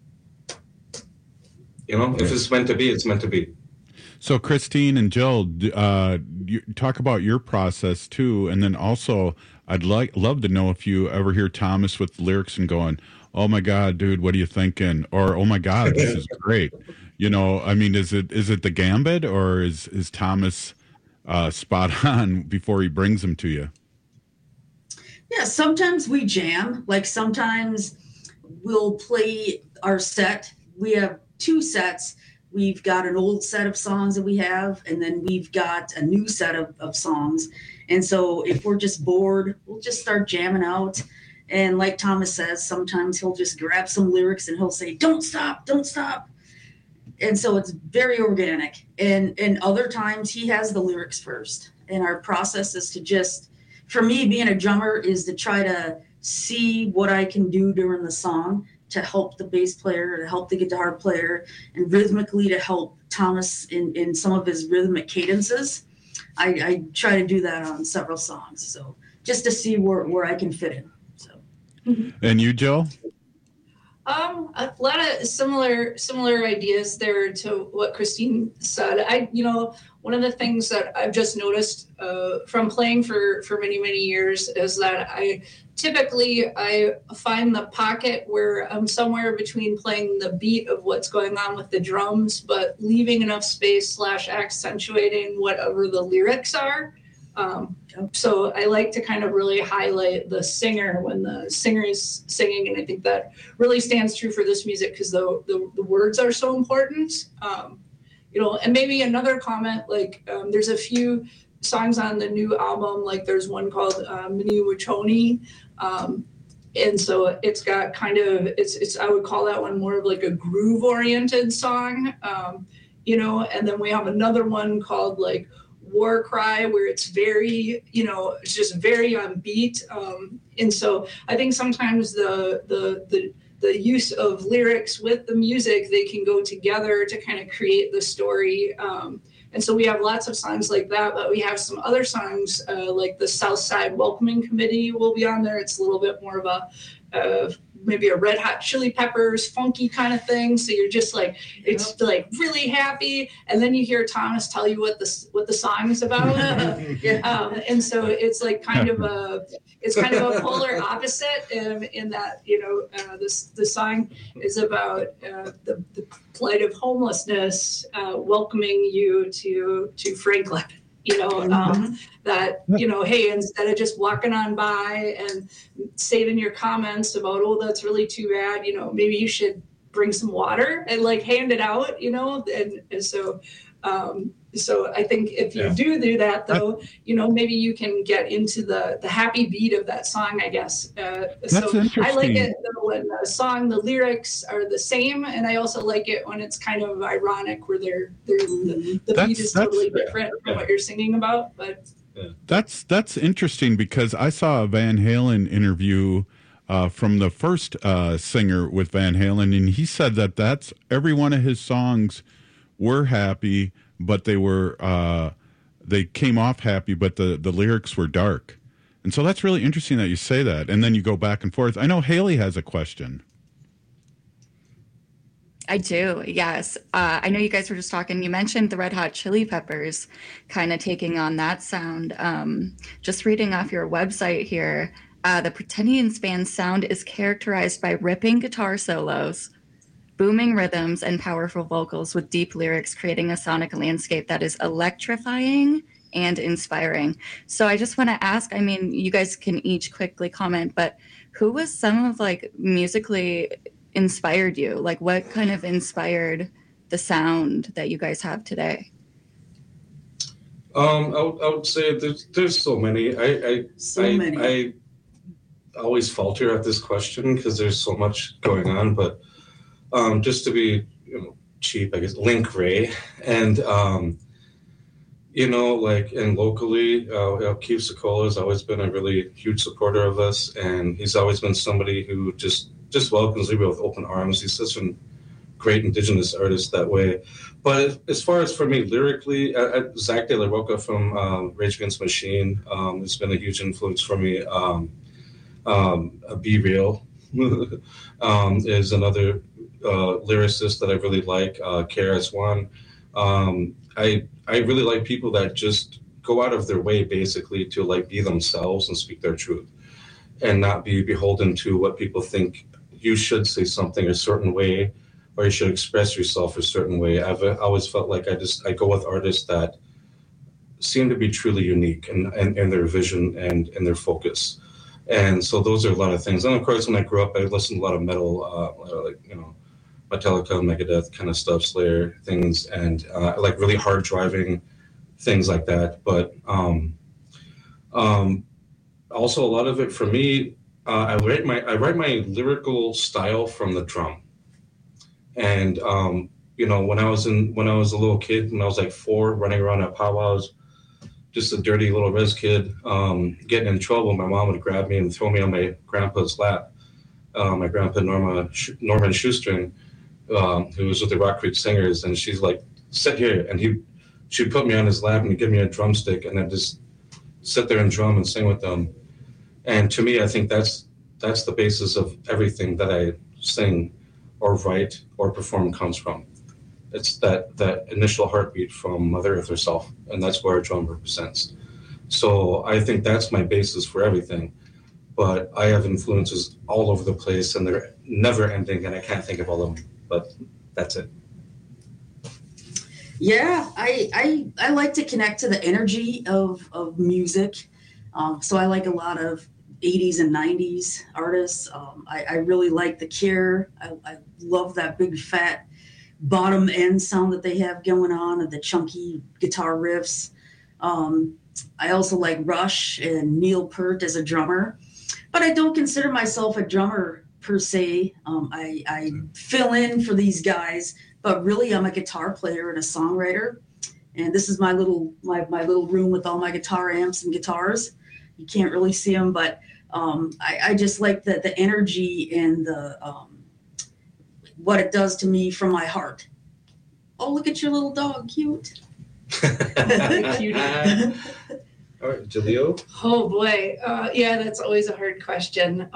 S30: you know, if it's meant to be, it's meant to be.
S28: So Christine and Jill, you talk about your process too, and then also I'd love to know if you ever hear Thomas with lyrics and going, "Oh my God, dude, what are you thinking?" Or "Oh my God, this is great." You know, I mean, is it the gambit, or is Thomas spot on before he brings them to you?
S10: Yeah, sometimes we jam. Like sometimes we'll play our set. We have 2 sets. We've got an old set of songs that we have, and then we've got a new set of songs. And so if we're just bored, we'll just start jamming out. And like Thomas says, sometimes he'll just grab some lyrics and he'll say, "Don't stop, don't stop." And so it's very organic. And other times he has the lyrics first. And our process is to just, for me, being a drummer, is to try to see what I can do during the song to help the bass player, to help the guitar player, and rhythmically to help Thomas in some of his rhythmic cadences. I try to do that on several songs. So just to see where I can fit in. So.
S28: And you, Jill?
S32: A lot of similar ideas there to what Christine said. One of the things that I've just noticed from playing for many, many years is that I find the pocket where I'm somewhere between playing the beat of what's going on with the drums, but leaving enough space / accentuating whatever the lyrics are. So I like to kind of really highlight the singer when the singer is singing, and I think that really stands true for this music because the words are so important. And maybe another comment, like there's a few songs on the new album, like there's one called Mini Wachoni, and so it's got kind of it's I would call that one more of like a groove oriented song. and then we have another one called like War Cry, where it's very, it's just very on beat. And so I think sometimes the use of lyrics with the music, they can go together to kind of create the story. And so we have lots of songs like that, but we have some other songs like the South Side Welcoming Committee will be on there. It's a little bit more of maybe a Red Hot Chili Peppers funky kind of thing. So you're just like, it's like really happy. And then you hear Thomas tell you what the song is about. And so it's like kind of a polar opposite in that, the song is about the plight of homelessness, welcoming you to Franklin. That, hey, instead of just walking on by and saving your comments about, oh, that's really too bad, maybe you should bring some water and like hand it out, and so I think if you do that though, maybe you can get into the happy beat of that song, I guess. So I like it though, when the lyrics are the same, and I also like it when it's kind of ironic, where the beat is totally different from what you're singing about. But
S28: that's interesting, because I saw a Van Halen interview from the first singer with Van Halen, and he said that's every one of his songs were happy, but they came off happy, but the lyrics were dark. And so that's really interesting that you say that. And then you go back and forth. I know Haley has a question.
S29: I do, yes. I know you guys were just talking, you mentioned the Red Hot Chili Peppers kind of taking on that sound. Just reading off your website here, the Pretendians band's sound is characterized by ripping guitar solos, booming rhythms, and powerful vocals with deep lyrics, creating a sonic landscape that is electrifying and inspiring. So I just want to ask, I mean, you guys can each quickly comment, but who was some of like musically inspired you? Like what kind of inspired the sound that you guys have today?
S30: I would say there's so many. I always falter at this question because there's so much going on, but just to be cheap, I guess, Link Ray, and and locally, Keith Secola has always been a really huge supporter of us, and he's always been somebody who just welcomes me with open arms. He's such a great Indigenous artist that way. But as far as for me lyrically, Zach De La Rocha from Rage Against the Machine has been a huge influence for me. Be Real is another lyricist that I really like. KRS-One. I really like people that just go out of their way basically to like be themselves and speak their truth, and not be beholden to what people think you should say something a certain way, or you should express yourself a certain way. I've always felt like I go with artists that seem to be truly unique in their vision and in their focus. And so those are a lot of things. And of course, when I grew up, I listened to a lot of metal, Metallica, Megadeth kind of stuff, Slayer things, and like really hard driving things like that. But also a lot of it for me, I write my lyrical style from the drum. And when I was a little kid, when I was like 4, running around at powwows, just a dirty little res kid, getting in trouble, my mom would grab me and throw me on my grandpa's lap. My grandpa Norman Shoestring, who was with the Rock Creek Singers, and she's like, sit here, and she'd put me on his lap and he'd give me a drumstick, and I'd just sit there and drum and sing with them. And to me, I think that's the basis of everything that I sing or write or perform comes from. It's that initial heartbeat from Mother Earth herself, and that's where a drum represents. So I think that's my basis for everything. But I have influences all over the place, and they're never ending, and I can't think of all of them. But that's it.
S10: Yeah, I like to connect to the energy of music. So I like a lot of 80s and 90s artists. I really like The Cure. I love that big fat bottom end sound that they have going on, and the chunky guitar riffs. I also like Rush and Neil Peart as a drummer, but I don't consider myself a drummer per se. I fill in for these guys, but really I'm a guitar player and a songwriter. And this is my little room with all my guitar amps and guitars. You can't really see them, but I just like the energy and the what it does to me from my heart. Oh, look at your little dog, cute.
S30: All right, Jaleel.
S32: Oh boy, yeah, that's always a hard question.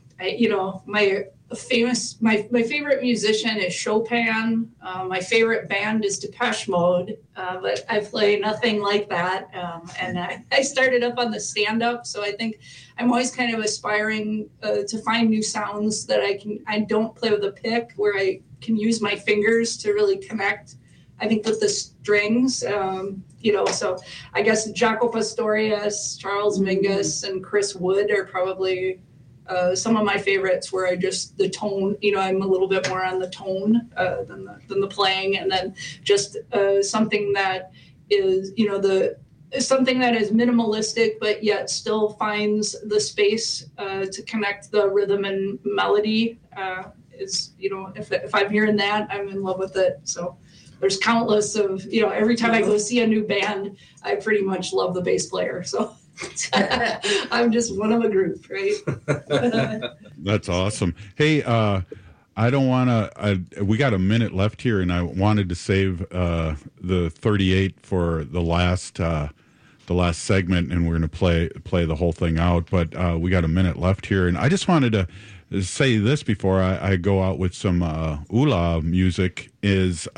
S32: My favorite musician is Chopin. My favorite band is Depeche Mode, but I play nothing like that. And I started up on the stand-up, so I think I'm always kind of aspiring to find new sounds that I don't play with a pick, where I can use my fingers to really connect, I think, with the strings. So I guess Jaco Pastorius, Charles Mingus, and Chris Wood are probably some of my favorites, where the tone, I'm a little bit more on the tone than the playing, and then just something that is, something that is minimalistic, but yet still finds the space to connect the rhythm and melody. If I'm hearing that, I'm in love with it. So there's countless of, every time I go see a new band, I pretty much love the bass player. So I'm just one of a group, right?
S28: That's awesome. Hey, I don't want to. We got a minute left here, and I wanted to save the 38 for the last segment, and we're going to play the whole thing out. But we got a minute left here, and I just wanted to say this before I go out with some Ula music. Is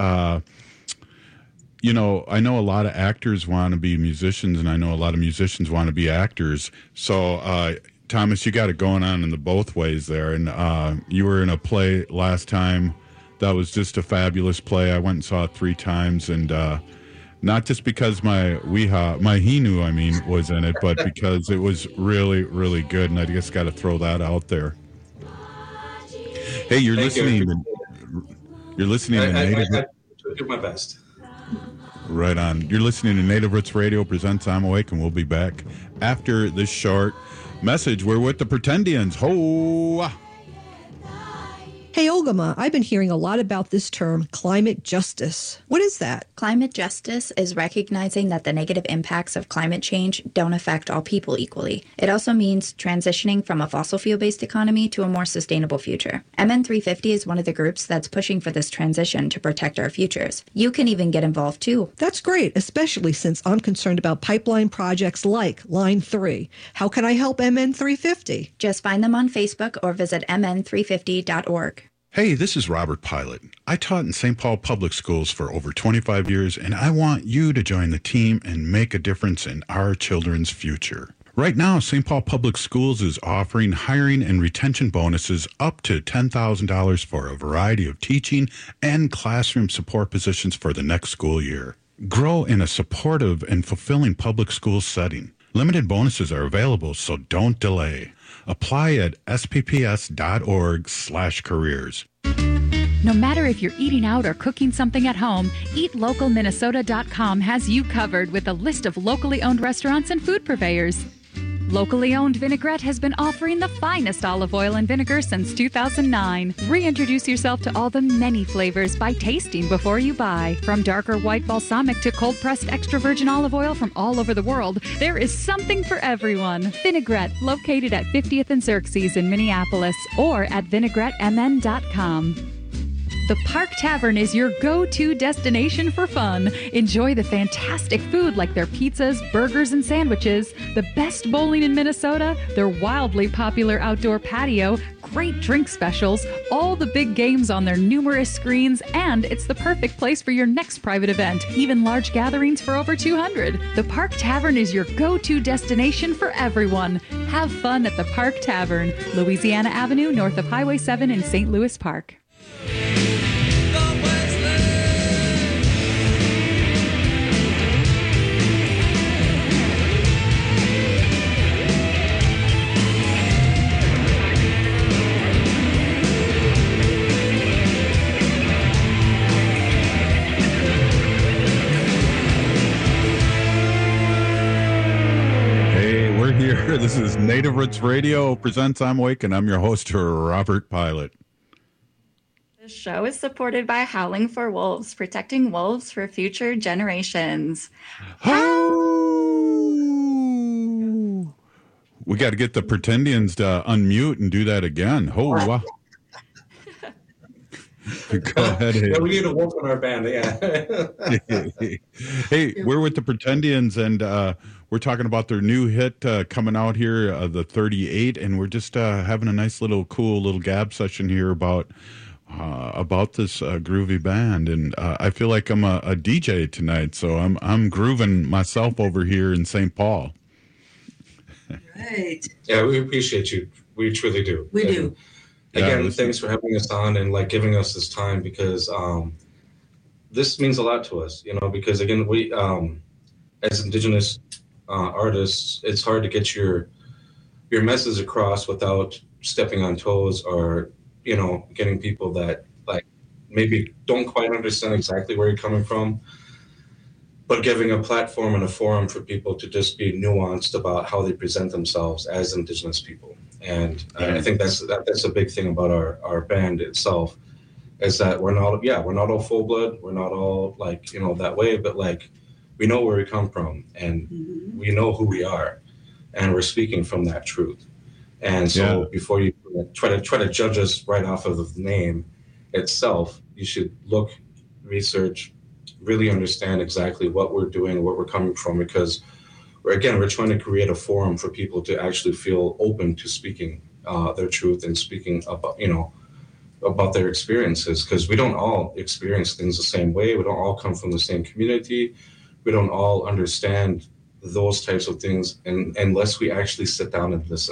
S28: I know a lot of actors want to be musicians, and I know a lot of musicians want to be actors. So, Thomas, you got it going on in the both ways there. And you were in a play last time that was just a fabulous play. I went and saw it 3 times, and not just because my Hinu, was in it, but because it was really, really good. And I just got to throw that out there. Hey, you're listening to Native.
S30: I do my best.
S28: Right on. You're listening to Native Roots Radio presents I'm Awake, and we'll be back after this short message. We're with the Pretendians. Ho!
S2: Hey, Olgama, I've been hearing a lot about this term, climate justice. What is that?
S3: Climate justice is recognizing that the negative impacts of climate change don't affect all people equally. It also means transitioning from a fossil fuel-based economy to a more sustainable future. MN350 is one of the groups that's pushing for this transition to protect our futures. You can even get involved too.
S2: That's great, especially since I'm concerned about pipeline projects like Line 3. How can I help MN350?
S3: Just find them on Facebook or visit mn350.org.
S28: Hey, this is Robert Pilot. I taught in St. Paul Public Schools for over 25 years, and I want you to join the team and make a difference in our children's future. Right now, St. Paul Public Schools is offering hiring and retention bonuses up to $10,000 for a variety of teaching and classroom support positions for the next school year. Grow in a supportive and fulfilling public school setting. Limited bonuses are available, so don't delay. Apply at spps.org/careers.
S4: No matter if you're eating out or cooking something at home, EatLocalMinnesota.com has you covered with a list of locally owned restaurants and food purveyors. Locally owned Vinaigrette has been offering the finest olive oil and vinegar since 2009. Reintroduce yourself to all the many flavors by tasting before you buy. From darker white balsamic to cold-pressed extra virgin olive oil from all over the world, there is something for everyone. Vinaigrette, located at 50th and Xerxes in Minneapolis, or at vinaigrettemn.com. The Park Tavern is your go-to destination for fun. Enjoy the fantastic food like their pizzas, burgers, and sandwiches, the best bowling in Minnesota, their wildly popular outdoor patio, great drink specials, all the big games on their numerous screens, and it's the perfect place for your next private event, even large gatherings for over 200. The Park Tavern is your go-to destination for everyone. Have fun at the Park Tavern, Louisiana Avenue, north of Highway 7 in St. Louis Park.
S28: This is Native Roots Radio presents I'm Awake, and I'm your host, Robert Pilot.
S29: The show is supported by Howling for Wolves, protecting wolves for future generations.
S28: We got to get the Pretendians to unmute and do that again. Oh, wow. Go ahead.
S30: Yeah, we need a wolf in our band. Yeah.
S28: Hey, we're with the Pretendians, and we're talking about their new hit coming out here, the 38, and we're just having a nice cool little gab session here about this groovy band. And I feel like I'm a DJ tonight, so I'm grooving myself over here in St. Paul.
S10: Right.
S30: Yeah, we appreciate you. We truly do.
S10: We do.
S30: Again, thanks for having us on and giving us this time, because this means a lot to us, because again, we as Indigenous artists, it's hard to get your message across without stepping on toes or, getting people that maybe don't quite understand exactly where you're coming from, but giving a platform and a forum for people to just be nuanced about how they present themselves as Indigenous people. And I think that's a big thing about our band itself, is that we're not all full blood. We're not all that way, but we know where we come from and we know who we are, and we're speaking from that truth. And so before you try to judge us right off of the name itself, you should look, research, really understand exactly what we're doing, where we're coming from, because we're trying to create a forum for people to actually feel open to speaking their truth and speaking about their experiences, because we don't all experience things the same way. We don't all come from the same community. We don't all understand those types of things unless we actually sit down and listen.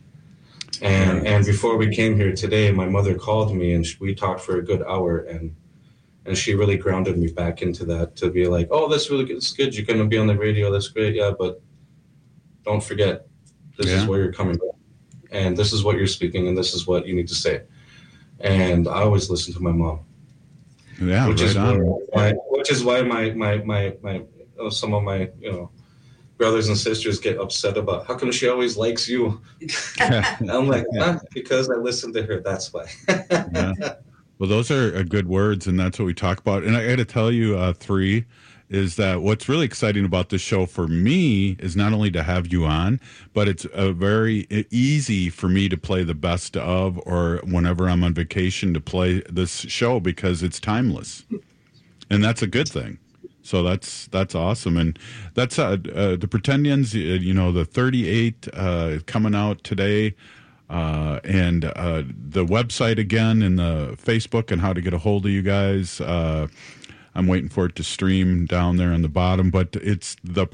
S30: And before we came here today, my mother called me and we talked for a good hour, and she really grounded me back into that, to be like, oh, that's really good. It's good. You're going to be on the radio. That's great. Yeah, but don't forget, this is where you're coming from, and this is what you're speaking, and this is what you need to say. And I always listen to my mom.
S28: Yeah,
S30: which is why my some of my brothers and sisters get upset about how come she always likes you. I'm like, because I listen to her. That's why.
S28: Yeah. Well, those are good words, and that's what we talk about. And I got to tell you, 3, is that what's really exciting about this show for me is not only to have you on, but it's very easy for me to play the best of, or whenever I'm on vacation, to play this show, because it's timeless, and that's a good thing. So that's awesome, and that's the Pretendians. The 38 coming out today. And the website again, and the Facebook, and how to get a hold of you guys. I'm waiting for it to stream down there on the bottom, but it's the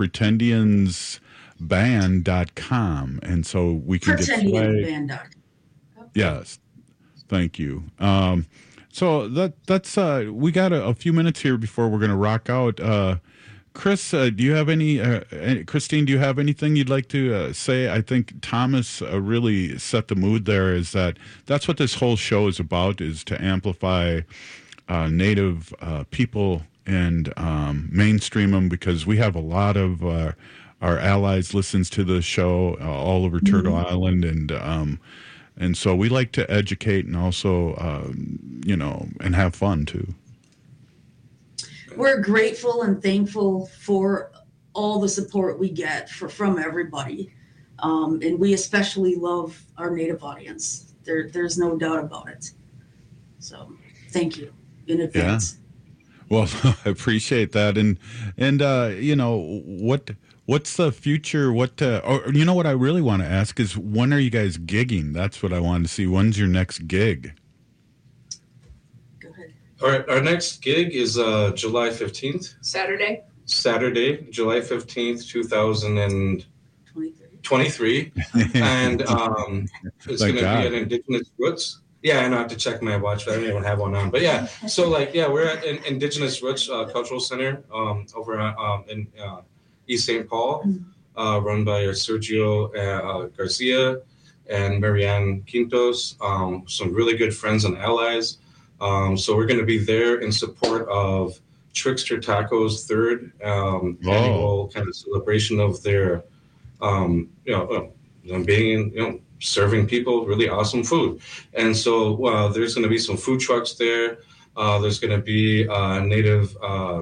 S28: pretendiansband.com, and so we can get
S10: Pretendiansband.com.
S28: Yes, thank you. So that's we got a few minutes here before we're going to rock out. Chris, do you have Christine, do you have anything you'd like to say? I think Thomas really set the mood there, is that's what this whole show is about, is to amplify Native people and mainstream them, because we have a lot of our allies listens to the show all over Turtle Island, and so we like to educate and also, and have fun too.
S10: We're grateful and thankful for all the support we get from everybody. And we especially love our Native audience. There's no doubt about it. So thank you in advance.
S28: Yeah. Well, I appreciate that. And what's the future? What I really want to ask is, when are you guys gigging? That's what I wanted to see. When's your next gig?
S30: Our next gig is July 15th.
S32: Saturday,
S30: July 15th, 2023. And it's going to be an Indigenous Roots. Yeah, and I have to check my watch, but I don't even have one on. But yeah, so we're at Indigenous Roots Cultural Center over in East St. Paul, run by Sergio Garcia and Marianne Quintos, some really good friends and allies. So we're going to be there in support of Trickster Tacos' third annual kind of celebration of their being, serving people really awesome food. And so there's going to be some food trucks there. There's going to be native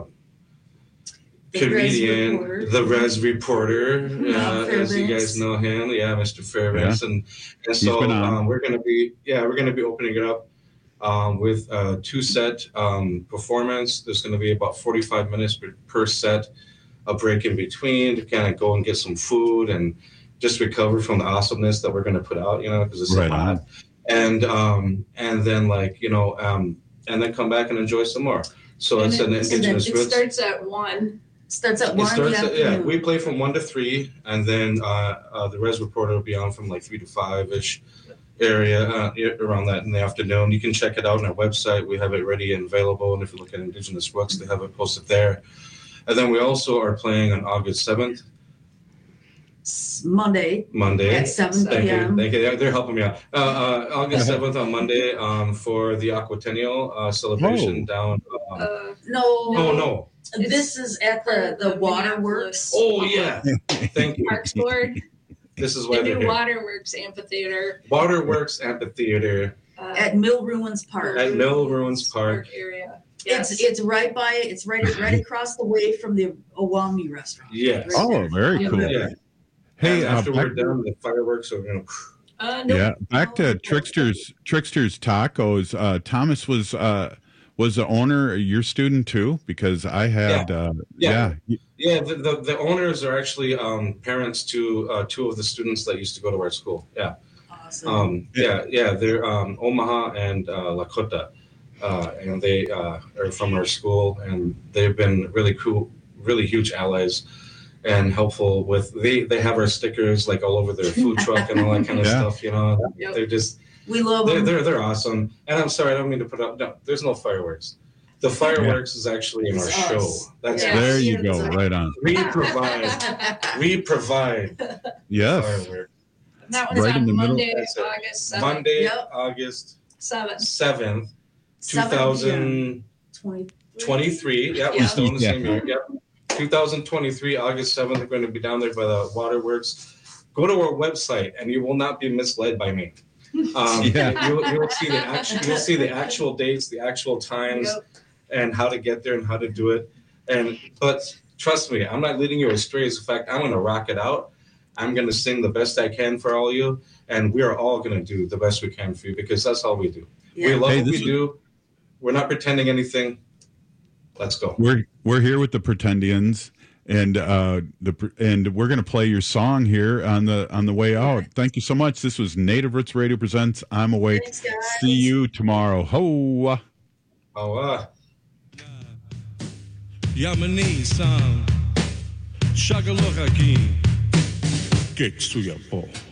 S30: comedian, the Res Reporter, as you guys know him, Mr. Fairbanks, and so we're going to be opening it up with a 2-set performance. There's going to be about 45 minutes per set, a break in between to kind of go and get some food and just recover from the awesomeness that we're going to put out, because it's so hot, and then and then come back and enjoy some more. So it's an indigenous roots.
S32: It starts at 1. Starts at 1.
S30: We play from 1 to 3, and then the Res Reporter will be on from 3 to 5-ish area around that in the afternoon. You can check it out on our website. We have it ready and available, and if you look at Indigenous Roots, they have it posted there. And then we also are playing on August 7th.
S10: Monday at 7 p.m.
S30: Thank you. They're helping me out. August 7th on Monday for the Aquatennial celebration down. No.
S10: This is at the Waterworks.
S30: Oh, yeah. Thank you.
S32: Parks Board.
S30: This is why
S32: the
S30: they're
S32: new
S30: here.
S32: Waterworks Amphitheater.
S30: Waterworks Amphitheater.
S10: At Mill Ruins Park.
S30: At Mill Ruins Park.
S32: Area. Yes.
S10: It's right by. It's right across the way from the Owami restaurant.
S30: Yes.
S10: Right
S28: very cool.
S30: Yeah.
S28: Hey,
S30: after we're done, the fireworks are going
S10: to.
S28: Yeah, back to Trickster's Tacos. Thomas was the owner, your student too, because I had
S30: the owners are actually parents to 2 of the students that used to go to our school. Yeah.
S10: Awesome.
S30: They're Omaha and Lakota, and they are from our school, and they've been really cool, really huge allies and helpful with. They have our stickers all over their food truck and all that kind of stuff. They're just.
S10: We love them.
S30: They're awesome. And I'm sorry, I don't mean to put up. No, there's no fireworks. The fireworks is actually in our show. That's
S28: there you go. Right on.
S30: We provide.
S28: Yes.
S32: Fireworks. That was
S28: right
S32: on
S28: in the
S32: Monday,
S30: middle.
S32: August 7th.
S30: Monday, August
S32: 7th.
S30: 2023. Yeah, we're still in the same year. Yep. 2023, August 7th. We're going to be down there by the Waterworks. Go to our website, and you will not be misled by me. You'll see the actual dates, the actual times, and how to get there and how to do it. But trust me, I'm not leading you astray. As a fact, I'm going to rock it out. I'm going to sing the best I can for all of you, and we are all going to do the best we can for you because that's all we do. We love what we do. We're not pretending anything. Let's go.
S28: We're here with the Pretendians, and we're going to play your song here on the way out. Thank you so much. This was Native Roots Radio presents I'm Awake.
S10: Thanks, guys.
S28: See you tomorrow. Ho.
S1: Yamani san Shagalokaki Keksuyapo.